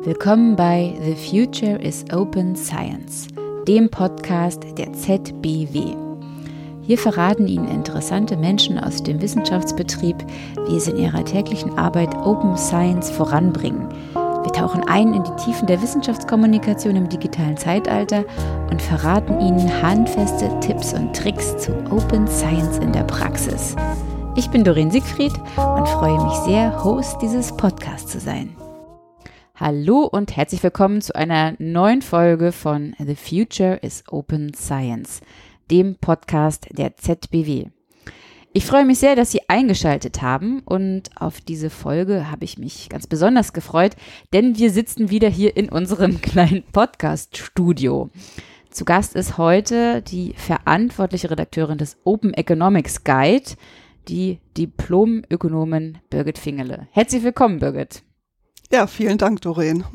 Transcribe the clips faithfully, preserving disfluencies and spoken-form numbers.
Willkommen bei The Future is Open Science, dem Podcast der Z B W. Hier verraten Ihnen interessante Menschen aus dem Wissenschaftsbetrieb, wie es in ihrer täglichen Arbeit Open Science voranbringen. Wir tauchen ein in die Tiefen der Wissenschaftskommunikation im digitalen Zeitalter und verraten Ihnen handfeste Tipps und Tricks zu Open Science in der Praxis. Ich bin Doreen Siegfried und freue mich sehr, Host dieses Podcasts zu sein. Hallo und herzlich willkommen zu einer neuen Folge von The Future is Open Science, dem Podcast der Z B W. Ich freue mich sehr, dass Sie eingeschaltet haben und auf diese Folge habe ich mich ganz besonders gefreut, denn wir sitzen wieder hier in unserem kleinen Podcast-Studio. Zu Gast ist heute die verantwortliche Redakteurin des Open Economics Guide, die Diplom-Ökonomin Birgit Fingele. Herzlich willkommen, Birgit. Ja, vielen Dank, Doreen.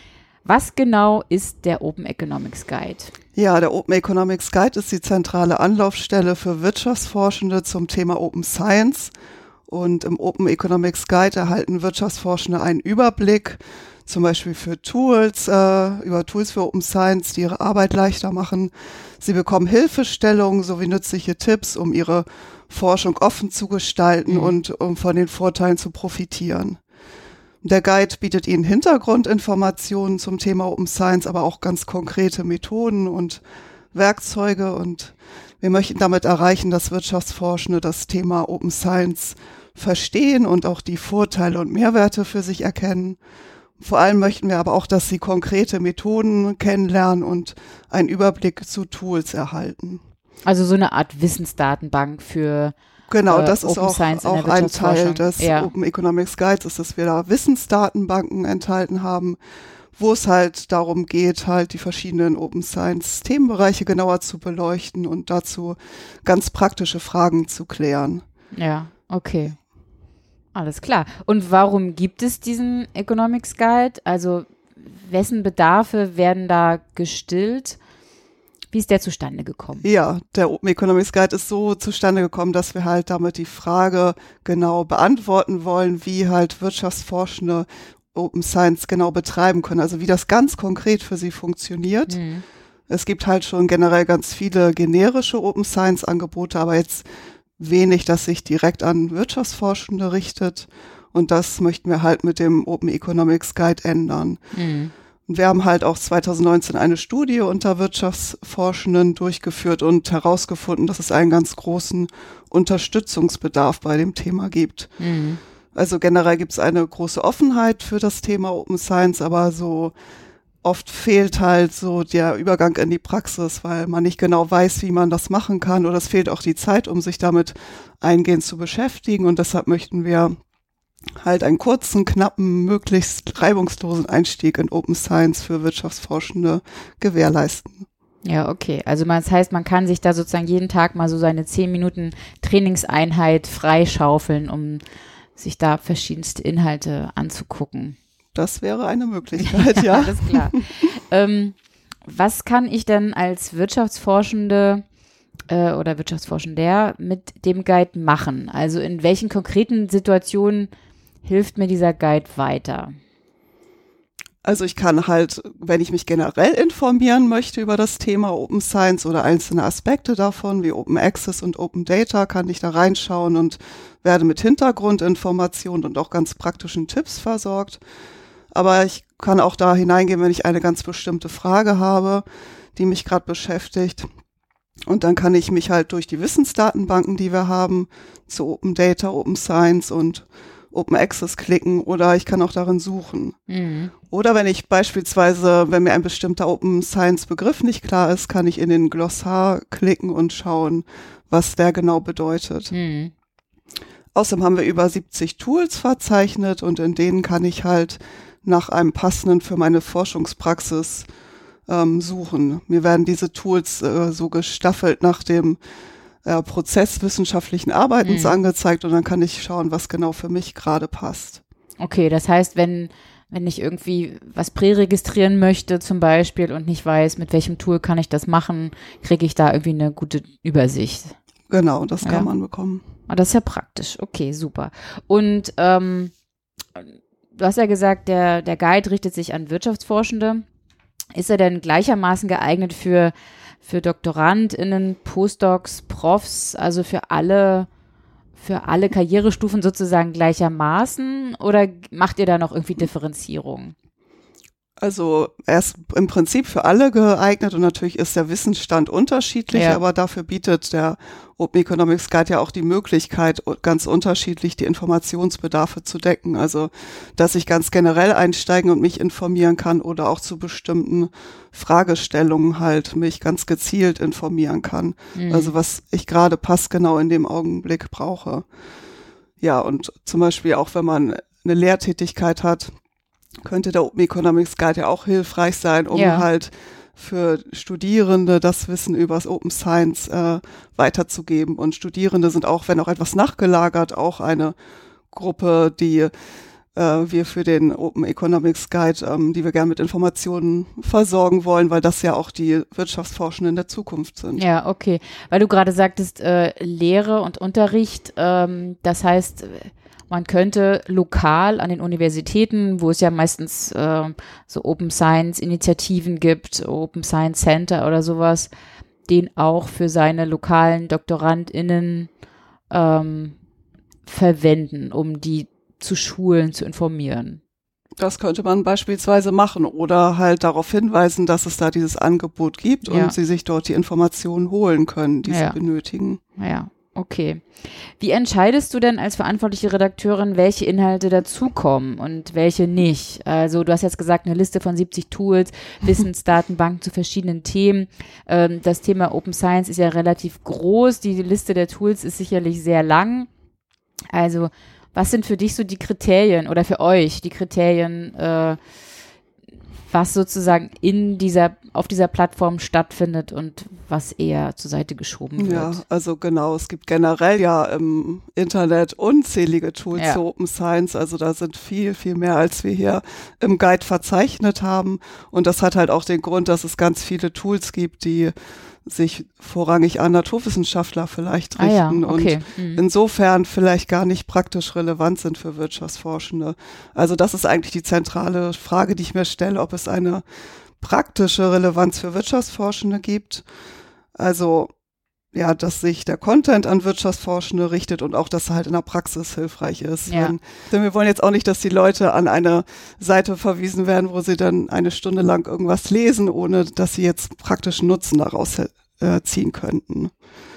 Was genau ist der Open Economics Guide? Ja, der Open Economics Guide ist die zentrale Anlaufstelle für Wirtschaftsforschende zum Thema Open Science. Und im Open Economics Guide erhalten Wirtschaftsforschende einen Überblick, zum Beispiel für Tools, äh, über Tools für Open Science, die ihre Arbeit leichter machen. Sie bekommen Hilfestellungen sowie nützliche Tipps, um ihre Forschung offen zu gestalten mhm. und um von den Vorteilen zu profitieren. Der Guide bietet Ihnen Hintergrundinformationen zum Thema Open Science, aber auch ganz konkrete Methoden und Werkzeuge. Und wir möchten damit erreichen, dass Wirtschaftsforschende das Thema Open Science verstehen und auch die Vorteile und Mehrwerte für sich erkennen. Vor allem möchten wir aber auch, dass Sie konkrete Methoden kennenlernen und einen Überblick zu Tools erhalten. Also so eine Art Wissensdatenbank für Genau, das äh, ist auch, auch ein Teil des ja. Open Economics Guides, ist, dass wir da Wissensdatenbanken enthalten haben, wo es halt darum geht, halt die verschiedenen Open Science Themenbereiche genauer zu beleuchten und dazu ganz praktische Fragen zu klären. Ja, okay. Alles klar. Und warum gibt es diesen Economics Guide? Also wessen Bedarfe werden da gestillt? Wie ist der zustande gekommen? Ja, der Open Economics Guide ist so zustande gekommen, dass wir halt damit die Frage genau beantworten wollen, wie halt Wirtschaftsforschende Open Science genau betreiben können, also wie das ganz konkret für sie funktioniert. Mhm. Es gibt halt schon generell ganz viele generische Open Science Angebote, aber jetzt wenig, das sich direkt an Wirtschaftsforschende richtet. Und das möchten wir halt mit dem Open Economics Guide ändern. Mhm. Wir haben halt auch zwanzig neunzehn eine Studie unter Wirtschaftsforschenden durchgeführt und herausgefunden, dass es einen ganz großen Unterstützungsbedarf bei dem Thema gibt. Mhm. Also generell gibt es eine große Offenheit für das Thema Open Science, aber so oft fehlt halt so der Übergang in die Praxis, weil man nicht genau weiß, wie man das machen kann, oder es fehlt auch die Zeit, um sich damit eingehend zu beschäftigen, und deshalb möchten wir halt einen kurzen, knappen, möglichst reibungslosen Einstieg in Open Science für Wirtschaftsforschende gewährleisten. Ja, okay. Also das heißt, man kann sich da sozusagen jeden Tag mal so seine zehn Minuten Trainingseinheit freischaufeln, um sich da verschiedenste Inhalte anzugucken. Das wäre eine Möglichkeit, ja. Alles klar. ähm, was kann ich denn als Wirtschaftsforschende äh, oder Wirtschaftsforschender mit dem Guide machen? Also in welchen konkreten Situationen hilft mir dieser Guide weiter? Also ich kann halt, wenn ich mich generell informieren möchte über das Thema Open Science oder einzelne Aspekte davon, wie Open Access und Open Data, kann ich da reinschauen und werde mit Hintergrundinformationen und auch ganz praktischen Tipps versorgt. Aber ich kann auch da hineingehen, wenn ich eine ganz bestimmte Frage habe, die mich gerade beschäftigt. Und dann kann ich mich halt durch die Wissensdatenbanken, die wir haben, zu Open Data, Open Science und Open Access klicken, oder ich kann auch darin suchen. Mhm. Oder wenn ich beispielsweise, wenn mir ein bestimmter Open Science Begriff nicht klar ist, kann ich in den Glossar klicken und schauen, was der genau bedeutet. Mhm. Außerdem haben wir über siebzig Tools verzeichnet, und in denen kann ich halt nach einem passenden für meine Forschungspraxis ähm, suchen. Mir werden diese Tools äh, so gestaffelt nach dem äh, Prozess wissenschaftlichen Arbeitens mhm. angezeigt, und dann kann ich schauen, was genau für mich gerade passt. Okay, das heißt, wenn, wenn ich irgendwie was präregistrieren möchte zum Beispiel und nicht weiß, mit welchem Tool kann ich das machen, kriege ich da irgendwie eine gute Übersicht. Genau, das kann ja. man bekommen. Ah, das ist ja praktisch. Okay, super. Und ähm, du hast ja gesagt, der, der Guide richtet sich an Wirtschaftsforschende. Ist er denn gleichermaßen geeignet für, für DoktorandInnen, Postdocs, Profs, also für alle, für alle Karrierestufen sozusagen gleichermaßen? Oder macht ihr da noch irgendwie Differenzierung? Also er ist im Prinzip für alle geeignet und natürlich ist der Wissensstand unterschiedlich, ja. aber dafür bietet der Open Economics Guide ja auch die Möglichkeit, ganz unterschiedlich die Informationsbedarfe zu decken. Also dass ich ganz generell einsteigen und mich informieren kann oder auch zu bestimmten Fragestellungen halt mich ganz gezielt informieren kann. Mhm. Also was ich gerade passgenau in dem Augenblick brauche. Ja, und zum Beispiel auch wenn man eine Lehrtätigkeit hat, könnte der Open Economics Guide ja auch hilfreich sein, um ja. halt für Studierende das Wissen über das Open Science äh, weiterzugeben. Und Studierende sind auch, wenn auch etwas nachgelagert, auch eine Gruppe, die äh, wir für den Open Economics Guide, ähm, die wir gerne mit Informationen versorgen wollen, weil das ja auch die Wirtschaftsforschenden der Zukunft sind. Ja, okay. Weil du gerade sagtest, äh, Lehre und Unterricht, ähm, das heißt, man könnte lokal an den Universitäten, wo es ja meistens äh, so Open Science Initiativen gibt, Open Science Center oder sowas, den auch für seine lokalen DoktorandInnen ähm, verwenden, um die zu schulen, zu informieren. Das könnte man beispielsweise machen oder halt darauf hinweisen, dass es da dieses Angebot gibt ja. und sie sich dort die Informationen holen können, die ja. sie benötigen. Ja. Okay. Wie entscheidest du denn als verantwortliche Redakteurin, welche Inhalte dazukommen und welche nicht? Also du hast jetzt gesagt, eine Liste von siebzig Tools, Wissensdatenbanken zu verschiedenen Themen. Ähm, das Thema Open Science ist ja relativ groß. Die Liste der Tools ist sicherlich sehr lang. Also was sind für dich so die Kriterien oder für euch die Kriterien, äh, was sozusagen in dieser, auf dieser Plattform stattfindet und was eher zur Seite geschoben wird? Ja, also genau, es gibt generell ja im Internet unzählige Tools ja. zu Open Science, also da sind viel, viel mehr, als wir hier im Guide verzeichnet haben und das hat halt auch den Grund, dass es ganz viele Tools gibt, die sich vorrangig an Naturwissenschaftler vielleicht richten ah ja, okay. und mhm. insofern vielleicht gar nicht praktisch relevant sind für Wirtschaftsforschende. Also das ist eigentlich die zentrale Frage, die ich mir stelle, ob es eine praktische Relevanz für Wirtschaftsforschende gibt. Also ja, dass sich der Content an Wirtschaftsforschende richtet und auch, dass er halt in der Praxis hilfreich ist. Ja. Wenn, denn wir wollen jetzt auch nicht, dass die Leute an eine Seite verwiesen werden, wo sie dann eine Stunde lang irgendwas lesen, ohne dass sie jetzt praktischen Nutzen daraus äh, ziehen könnten.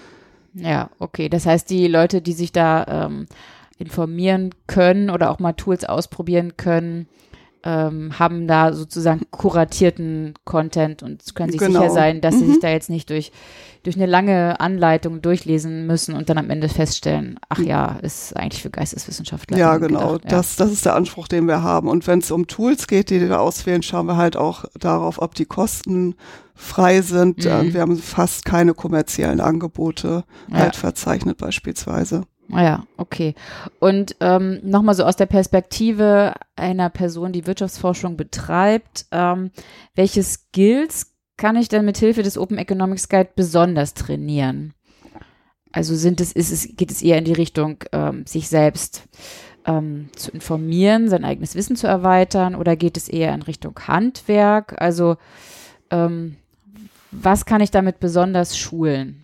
Ja, okay. Das heißt, die Leute, die sich da ähm, informieren können oder auch mal Tools ausprobieren können, ähm, haben da sozusagen kuratierten Content und können sich genau. sicher sein, dass mhm. sie sich da jetzt nicht durch durch eine lange Anleitung durchlesen müssen und dann am Ende feststellen, ach ja, ist eigentlich für Geisteswissenschaftler. Ja, genau. Gedacht, ja. Das, das ist der Anspruch, den wir haben. Und wenn es um Tools geht, die wir auswählen, schauen wir halt auch darauf, ob die kostenfrei sind. Mhm. Wir haben fast keine kommerziellen Angebote ja. halt verzeichnet beispielsweise. Ja, okay. Und ähm, nochmal so aus der Perspektive einer Person, die Wirtschaftsforschung betreibt, ähm, welche Skills kann ich denn mit Hilfe des Open Economics Guide besonders trainieren? Also sind es, ist es, geht es eher in die Richtung, ähm, sich selbst ähm, zu informieren, sein eigenes Wissen zu erweitern, oder geht es eher in Richtung Handwerk? Also ähm, was kann ich damit besonders schulen?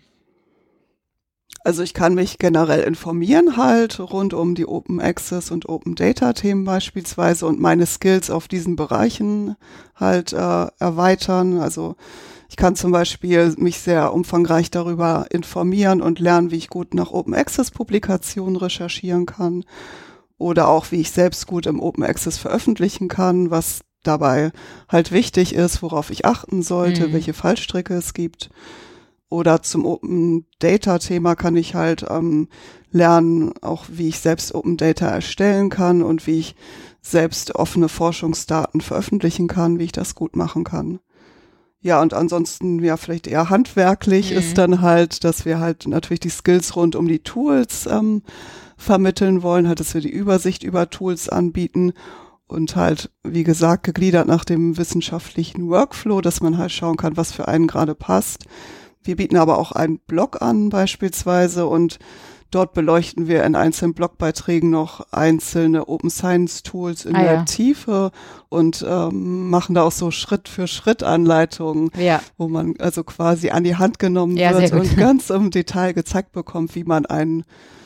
Also ich kann mich generell informieren halt rund um die Open Access und Open Data Themen beispielsweise und meine Skills auf diesen Bereichen halt äh, erweitern. Also ich kann zum Beispiel mich sehr umfangreich darüber informieren und lernen, wie ich gut nach Open Access Publikationen recherchieren kann oder auch wie ich selbst gut im Open Access veröffentlichen kann, was dabei halt wichtig ist, worauf ich achten sollte, mhm. welche Fallstricke es gibt. Oder zum Open Data Thema kann ich halt ähm, lernen, auch wie ich selbst Open Data erstellen kann und wie ich selbst offene Forschungsdaten veröffentlichen kann, wie ich das gut machen kann. Ja, und ansonsten ja vielleicht eher handwerklich mhm. ist dann halt, dass wir halt natürlich die Skills rund um die Tools ähm, vermitteln wollen, halt, dass wir die Übersicht über Tools anbieten und halt, wie gesagt, gegliedert nach dem wissenschaftlichen Workflow, dass man halt schauen kann, was für einen gerade passt. Wir bieten aber auch einen Blog an beispielsweise und dort beleuchten wir in einzelnen Blogbeiträgen noch einzelne Open Science Tools in ah, der ja. Tiefe und ähm, machen da auch so Schritt für Schritt Anleitungen, ja. wo man also quasi an die Hand genommen Ja, wird sehr gut. und ganz im Detail gezeigt bekommt, wie man ein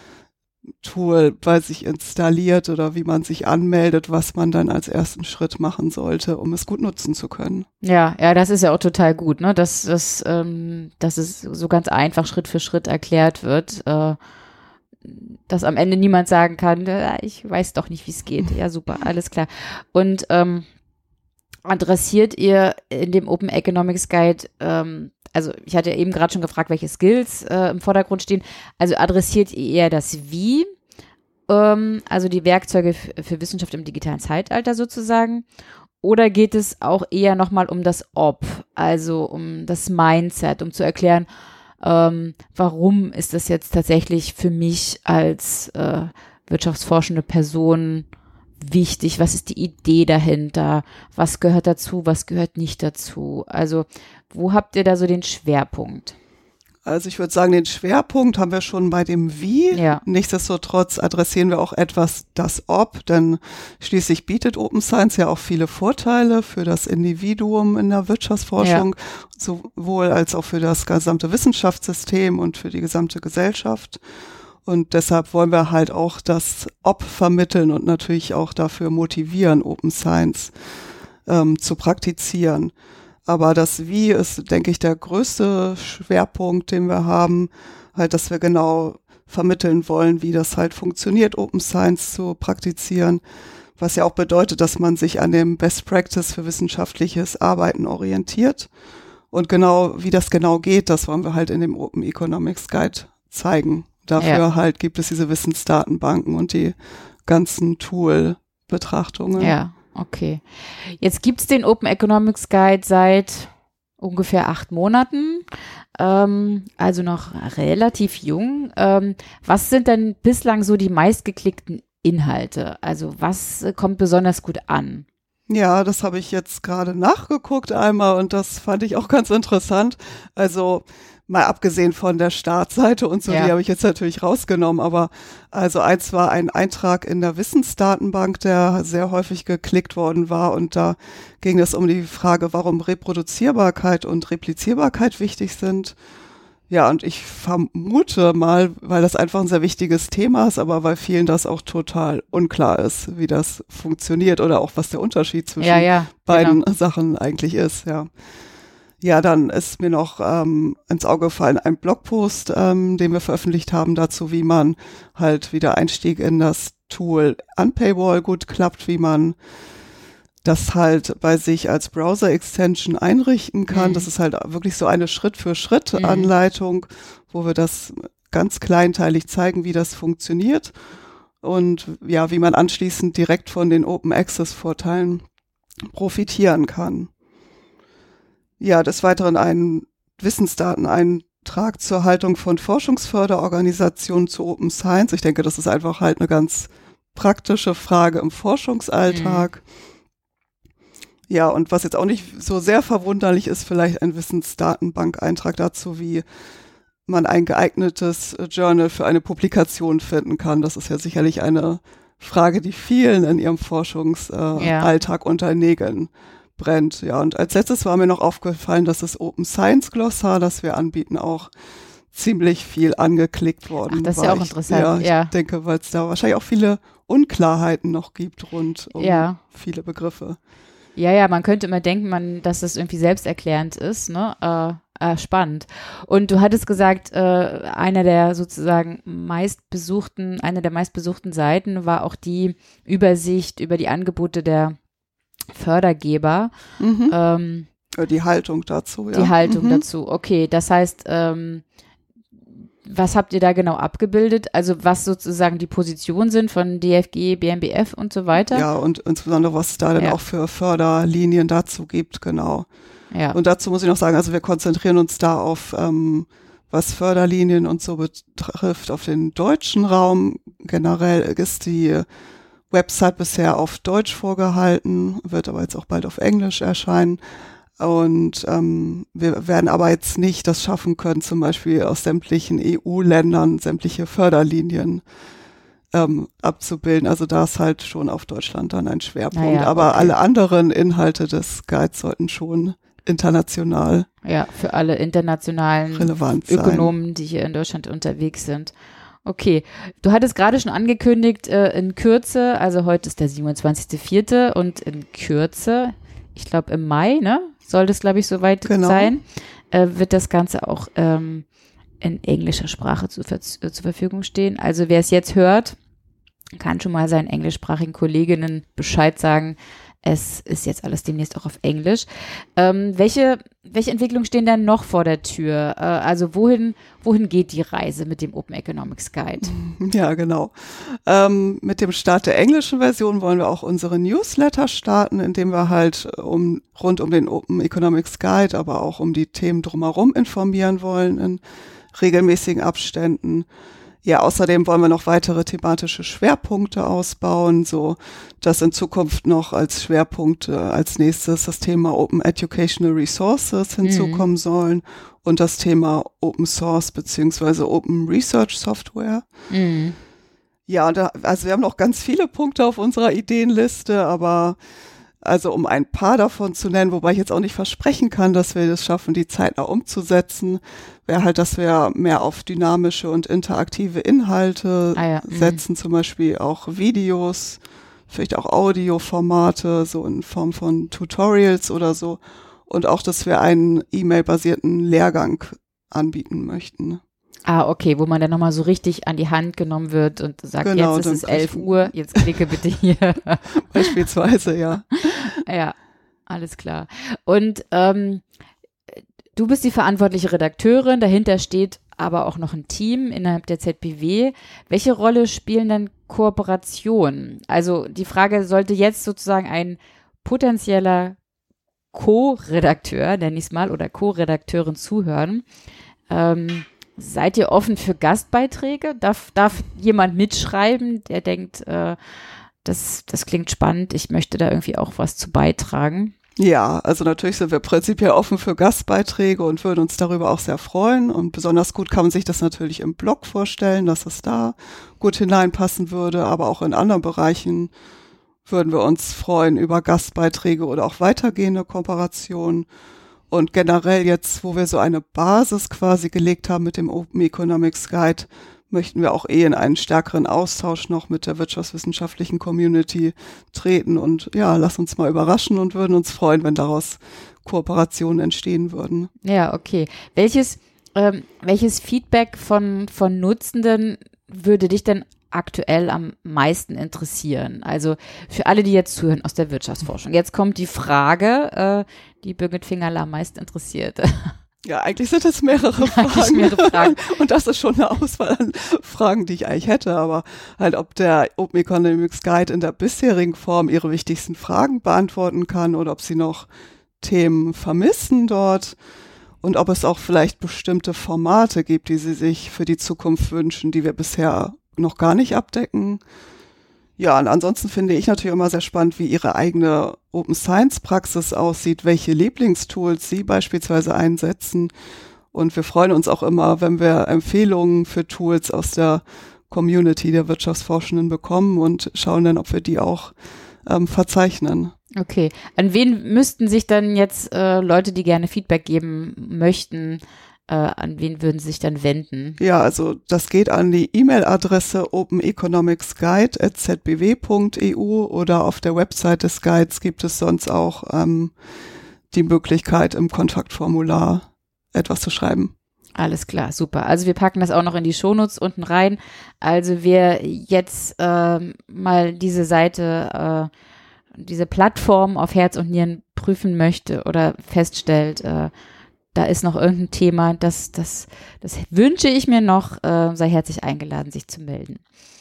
Tool bei sich installiert oder wie man sich anmeldet, was man dann als ersten Schritt machen sollte, um es gut nutzen zu können. Ja, ja, das ist ja auch total gut, ne? Dass, dass, ähm, dass es so ganz einfach Schritt für Schritt erklärt wird, äh, dass am Ende niemand sagen kann, äh, ich weiß doch nicht, wie es geht. Ja, super, alles klar. Und ähm, adressiert ihr in dem Open Economics Guide, ähm, also ich hatte ja eben gerade schon gefragt, welche Skills äh, im Vordergrund stehen, also adressiert ihr eher das Wie, ähm, also die Werkzeuge f- für Wissenschaft im digitalen Zeitalter sozusagen, oder geht es auch eher nochmal um das Ob, also um das Mindset, um zu erklären, ähm, warum ist das jetzt tatsächlich für mich als äh, wirtschaftsforschende Person wichtig, was ist die Idee dahinter, was gehört dazu, was gehört nicht dazu, also wo habt ihr da so den Schwerpunkt? Also ich würde sagen, den Schwerpunkt haben wir schon bei dem Wie. Ja. Nichtsdestotrotz adressieren wir auch etwas das Ob, denn schließlich bietet Open Science ja auch viele Vorteile für das Individuum in der Wirtschaftsforschung, ja. sowohl als auch für das gesamte Wissenschaftssystem und für die gesamte Gesellschaft. Und deshalb wollen wir halt auch das Ob vermitteln und natürlich auch dafür motivieren, Open Science ähm, zu praktizieren. Aber das Wie ist, denke ich, der größte Schwerpunkt, den wir haben, halt, dass wir genau vermitteln wollen, wie das halt funktioniert, Open Science zu praktizieren, was ja auch bedeutet, dass man sich an dem Best Practice für wissenschaftliches Arbeiten orientiert. Und genau, wie das genau geht, das wollen wir halt in dem Open Economics Guide zeigen. Dafür ja. halt gibt es diese Wissensdatenbanken und die ganzen Tool-Betrachtungen. Ja. Okay. Jetzt gibt es den Open Economics Guide seit ungefähr acht Monaten, ähm, also noch relativ jung. Ähm, was sind denn bislang so die meistgeklickten Inhalte? Also was äh, kommt besonders gut an? Ja, das habe ich jetzt gerade nachgeguckt einmal und das fand ich auch ganz interessant. Also mal abgesehen von der Startseite und so, ja. die habe ich jetzt natürlich rausgenommen, aber also eins war ein Eintrag in der Wissensdatenbank, der sehr häufig geklickt worden war und da ging es um die Frage, warum Reproduzierbarkeit und Replizierbarkeit wichtig sind. Ja, und ich vermute mal, weil das einfach ein sehr wichtiges Thema ist, aber weil vielen das auch total unklar ist, wie das funktioniert oder auch was der Unterschied zwischen ja, ja, beiden genau. Sachen eigentlich ist, ja. Ja, dann ist mir noch ähm, ins Auge gefallen ein Blogpost, ähm, den wir veröffentlicht haben dazu, wie man halt wieder Einstieg in das Tool Unpaywall gut klappt, wie man das halt bei sich als Browser-Extension einrichten kann. Mhm. Das ist halt wirklich so eine Schritt-für-Schritt-Anleitung, mhm. wo wir das ganz kleinteilig zeigen, wie das funktioniert und ja, wie man anschließend direkt von den Open-Access-Vorteilen profitieren kann. Ja, des Weiteren ein Wissensdateneintrag zur Haltung von Forschungsförderorganisationen zu Open Science. Ich denke, das ist einfach halt eine ganz praktische Frage im Forschungsalltag. Mhm. Ja, und was jetzt auch nicht so sehr verwunderlich ist, vielleicht ein Wissensdatenbank-Eintrag dazu, wie man ein geeignetes Journal für eine Publikation finden kann. Das ist ja sicherlich eine Frage, die vielen in ihrem Forschungsalltag äh, ja. unter Nägeln brennt. Ja, und als letztes war mir noch aufgefallen, dass das Open Science Glossar, das wir anbieten, auch ziemlich viel angeklickt worden war. Ach, das ist ja auch ich, interessant. Ja, ich ja. denke, weil es da wahrscheinlich auch viele Unklarheiten noch gibt rund um ja. viele Begriffe. Ja, ja, man könnte immer denken, man, dass das irgendwie selbsterklärend ist, ne? Äh, äh, spannend. Und du hattest gesagt, äh, einer der sozusagen meistbesuchten, eine der meistbesuchten Seiten war auch die Übersicht über die Angebote der Fördergeber. Mhm. Ähm, die Haltung dazu, ja. Die Haltung mhm. dazu, okay. Das heißt, ähm, was habt ihr da genau abgebildet? Also was sozusagen die Positionen sind von D F G, B M B F und so weiter? Ja, und insbesondere, was es da dann ja. auch für Förderlinien dazu gibt, genau. Ja. Und dazu muss ich noch sagen, also wir konzentrieren uns da auf, ähm, was Förderlinien und so betrifft, auf den deutschen Raum. Generell ist die Website bisher auf Deutsch vorgehalten, wird aber jetzt auch bald auf Englisch erscheinen. Und ähm, wir werden aber jetzt nicht das schaffen können, zum Beispiel aus sämtlichen E U-Ländern sämtliche Förderlinien ähm, abzubilden. Also da ist halt schon auf Deutschland dann ein Schwerpunkt. Naja, aber okay. alle anderen Inhalte des Guides sollten schon international Ja, für alle internationalen relevant sein. Ökonomen, die hier in Deutschland unterwegs sind. Okay, du hattest gerade schon angekündigt, äh, in Kürze, also heute ist der siebenundzwanzigster vierte und in Kürze, ich glaube im Mai, ne, soll das, glaube ich, soweit Genau. sein, äh, wird das Ganze auch ähm, in englischer Sprache zu, ver- zur Verfügung stehen. Also wer es jetzt hört, kann schon mal seinen englischsprachigen Kolleginnen Bescheid sagen, es ist jetzt alles demnächst auch auf Englisch. Ähm, welche, welche Entwicklungen stehen denn noch vor der Tür? Äh, also wohin, wohin geht die Reise mit dem Open Economics Guide? Ja, genau. Ähm, mit dem Start der englischen Version wollen wir auch unsere Newsletter starten, indem wir halt um, rund um den Open Economics Guide, aber auch um die Themen drumherum informieren wollen in regelmäßigen Abständen. Ja, außerdem wollen wir noch weitere thematische Schwerpunkte ausbauen, so dass in Zukunft noch als Schwerpunkte als nächstes das Thema Open Educational Resources hinzukommen mhm. sollen und das Thema Open Source beziehungsweise Open Research Software. Mhm. Ja, da, also wir haben noch ganz viele Punkte auf unserer Ideenliste, aber also um ein paar davon zu nennen, wobei ich jetzt auch nicht versprechen kann, dass wir das schaffen, die zeitnah umzusetzen, wäre halt, dass wir mehr auf dynamische und interaktive Inhalte ah ja, setzen, zum Beispiel auch Videos, vielleicht auch Audioformate, so in Form von Tutorials oder so. Und auch, dass wir einen E-Mail-basierten Lehrgang anbieten möchten. Ah, okay, wo man dann nochmal so richtig an die Hand genommen wird und sagt, genau, jetzt ist es elf Uhr, jetzt klicke bitte hier. Beispielsweise, ja. Ja, alles klar. Und ähm, du bist die verantwortliche Redakteurin, dahinter steht aber auch noch ein Team innerhalb der Z B W. Welche Rolle spielen dann Kooperationen? Also die Frage, sollte jetzt sozusagen ein potenzieller Co-Redakteur, nenn ich es mal, oder Co-Redakteurin zuhören, ähm, seid ihr offen für Gastbeiträge? Darf, darf jemand mitschreiben, der denkt, äh, das, das klingt spannend, ich möchte da irgendwie auch was zu beitragen? Ja, also natürlich sind wir prinzipiell offen für Gastbeiträge und würden uns darüber auch sehr freuen. Und besonders gut kann man sich das natürlich im Blog vorstellen, dass es da gut hineinpassen würde. Aber auch in anderen Bereichen würden wir uns freuen über Gastbeiträge oder auch weitergehende Kooperationen. Und generell jetzt, wo wir so eine Basis quasi gelegt haben mit dem Open Economics Guide, möchten wir auch eh in einen stärkeren Austausch noch mit der wirtschaftswissenschaftlichen Community treten. Und ja, lass uns mal überraschen und würden uns freuen, wenn daraus Kooperationen entstehen würden. Ja, okay. Welches, ähm, welches Feedback von, von Nutzenden würde dich denn aktuell am meisten interessieren? Also für alle, die jetzt zuhören aus der Wirtschaftsforschung. Jetzt kommt die Frage, äh, die Birgit Fingerle am meisten interessiert. Ja, eigentlich sind es mehrere Fragen. mehrere Fragen. Und das ist schon eine Auswahl an Fragen, die ich eigentlich hätte. Aber halt, ob der Open Economics Guide in der bisherigen Form ihre wichtigsten Fragen beantworten kann oder ob sie noch Themen vermissen dort und ob es auch vielleicht bestimmte Formate gibt, die sie sich für die Zukunft wünschen, die wir bisher noch gar nicht abdecken. Ja, und ansonsten finde ich natürlich immer sehr spannend, wie ihre eigene Open Science Praxis aussieht, welche Lieblingstools sie beispielsweise einsetzen. Und wir freuen uns auch immer, wenn wir Empfehlungen für Tools aus der Community der Wirtschaftsforschenden bekommen und schauen dann, ob wir die auch ähm, verzeichnen. Okay. An wen müssten sich dann jetzt äh, Leute, die gerne Feedback geben möchten, Uh, an wen würden Sie sich dann wenden? Ja, also das geht an die E-Mail-Adresse openeconomicsguide at z b w punkt e u oder auf der Website des Guides gibt es sonst auch ähm, die Möglichkeit, im Kontaktformular etwas zu schreiben. Alles klar, super. Also wir packen das auch noch in die Shownotes unten rein. Also wer jetzt äh, mal diese Seite, äh, diese Plattform auf Herz und Nieren prüfen möchte oder feststellt, äh, da ist noch irgendein Thema, das, das, das wünsche ich mir noch, äh, sei herzlich eingeladen, sich zu melden.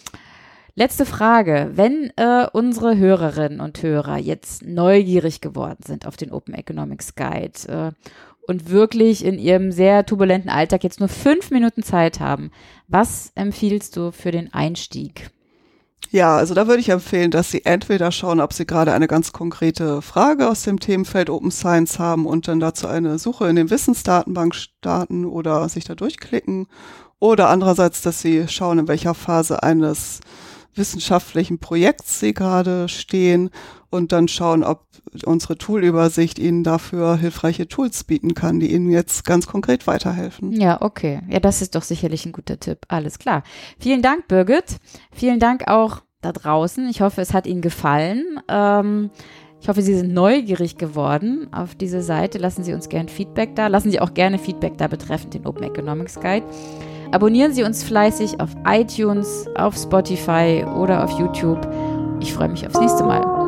Letzte Frage, wenn äh, unsere Hörerinnen und Hörer jetzt neugierig geworden sind auf den Open Economics Guide äh, und wirklich in ihrem sehr turbulenten Alltag jetzt nur fünf Minuten Zeit haben, was empfiehlst du für den Einstieg? Ja, also da würde ich empfehlen, dass Sie entweder schauen, ob Sie gerade eine ganz konkrete Frage aus dem Themenfeld Open Science haben und dann dazu eine Suche in den Wissensdatenbank starten oder sich da durchklicken. Oder andererseits, dass Sie schauen, in welcher Phase eines wissenschaftlichen Projekts Sie gerade stehen und dann schauen, ob unsere Toolübersicht Ihnen dafür hilfreiche Tools bieten kann, die Ihnen jetzt ganz konkret weiterhelfen. Ja, okay. Ja, das ist doch sicherlich ein guter Tipp. Alles klar. Vielen Dank, Birgit. Vielen Dank auch da draußen. Ich hoffe, es hat Ihnen gefallen. Ähm, ich hoffe, Sie sind neugierig geworden auf diese Seite. Lassen Sie uns gerne Feedback da. Lassen Sie auch gerne Feedback da betreffend den Open Economics Guide. Abonnieren Sie uns fleißig auf iTunes, auf Spotify oder auf YouTube. Ich freue mich aufs nächste Mal.